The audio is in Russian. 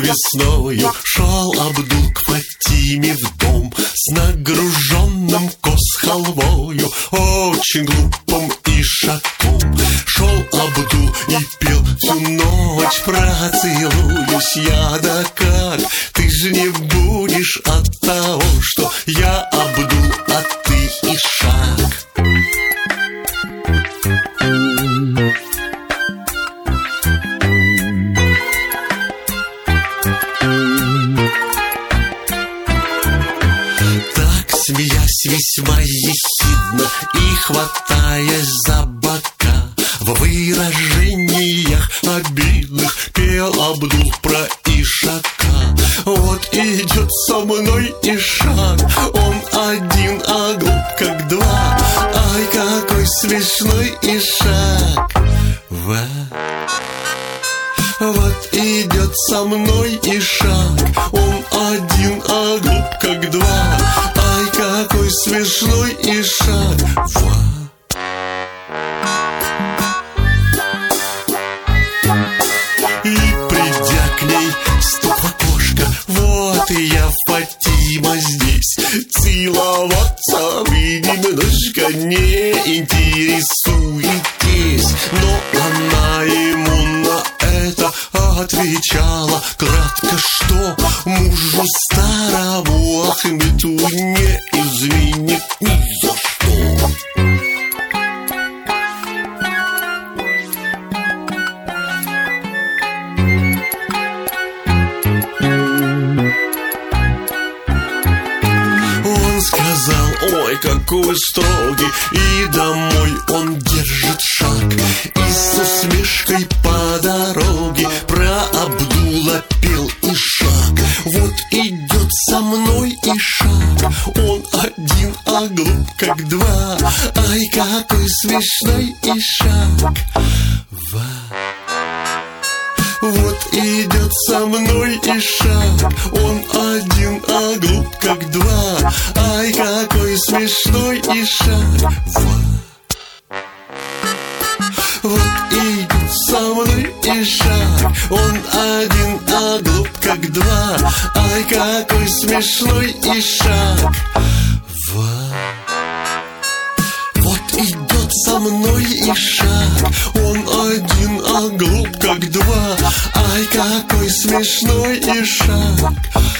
весною шел Абдул к Фатиме в дом с нагруженным коз халвою, очень глупым ишаком. Шел Абдул и пел всю ночь: поцелуюсь я, да как? Ты же не будешь от того, что я Абдул, а ты ишак. Смеясь весьма ехидно и хватаясь за бока, в выражениях обидных пел Абдул про ишака. Вот идет со мной ишак, он один, а глуп как два. Ай, какой смешной ишак. Вот идет со мной ишак, он один, а глуп как два. Ай, какой смешной ишак. И придя к ней, стук в окошко: вот и я, Фатима, здесь. Целоваться вы немножко не интересуетесь. Но она ему на это отвечала кратко, что мужу старому Ахмету не изменит ни за что. Он сказал: ой, какой строгий, и домой он держит шаг. И с усмешкой по дороге про Абдула пел ишак. Вот идет со мной ишак, он один, а глуп как два. Ай, какой смешной ишак. Вот идет со мной ишак, он один, а глуп как два. Ай, какой смешной ишак. Вот идет со мной ишак, он один, а глуп как два. Ай, какой смешной ишак. Вот идет со мной ишак, он один, а глуп как два. Ай, какой смешной ишак.